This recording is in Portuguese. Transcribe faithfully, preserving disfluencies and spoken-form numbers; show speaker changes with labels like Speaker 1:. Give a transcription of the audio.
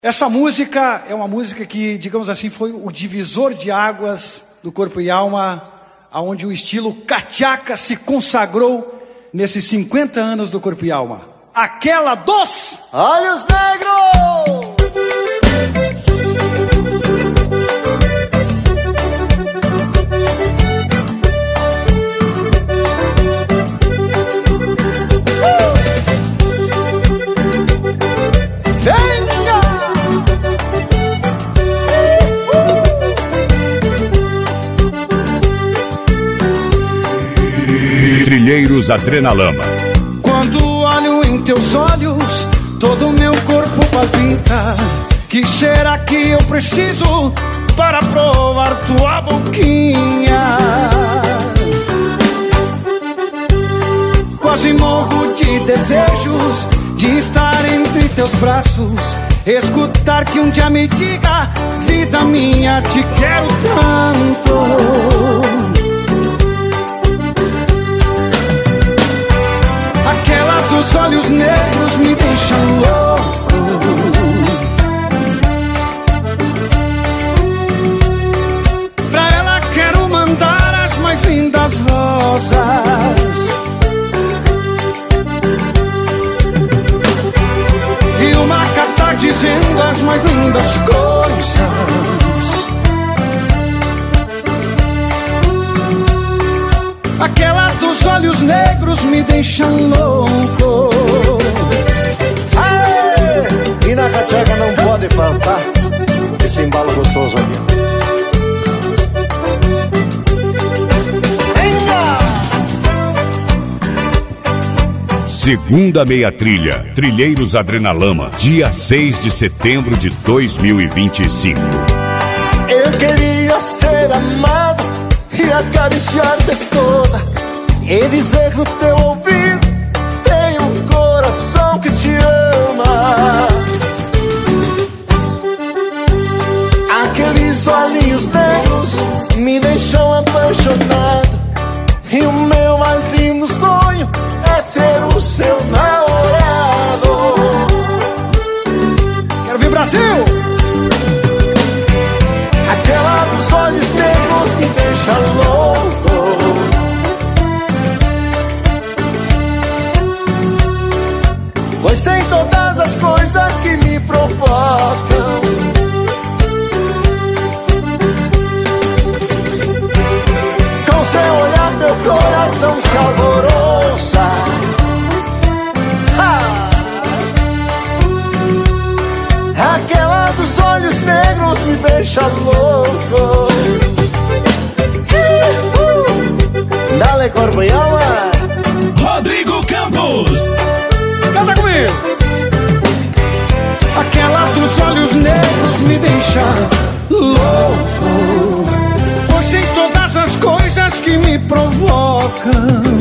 Speaker 1: Essa música é uma música que, digamos assim, foi o divisor de águas do Corpo e Alma, aonde o estilo cachaca se consagrou nesses cinquenta anos do Corpo e Alma. Aquela dos
Speaker 2: Olhos Negros!
Speaker 3: Trilheiros Adrenalama.
Speaker 1: Quando olho em teus olhos, todo o meu corpo palpita. Que será que eu preciso para provar tua boquinha? Quase morro de desejos de estar entre teus braços, escutar que um dia me diga: vida minha, te quero tanto. Aquela dos olhos negros me deixa louco. Pra ela quero mandar as mais lindas rosas e uma carta dizendo as mais lindas coisas. Aquela dos olhos negros me deixam louco.
Speaker 2: Aê! E na cachaca não pode faltar esse embalo gostoso aqui.
Speaker 3: Segunda meia trilha, Trilheiros Adrenalama, dia seis de setembro de dois mil e vinte e cinco.
Speaker 2: Eu queria ser amado e acariciar-te toda, e dizer no teu ouvido: tem um coração que te ama. Aqueles olhinhos negros me deixam apaixonado, e o meu mais lindo sonho é ser o seu namorado.
Speaker 1: Quero ver Brasil!
Speaker 2: Aquela dos olhos negros me deixa louco. Pois tem todas as coisas que me provocam. Com seu olhar meu coração se alvoroça. Ah! Aquela dos olhos negros me deixa louco. Uh! Dale, Corpo e Alma.
Speaker 4: Rodrigo Campos.
Speaker 1: Canta comigo! Aquela dos olhos negros me deixa louco, pois tem todas as coisas que me provocam.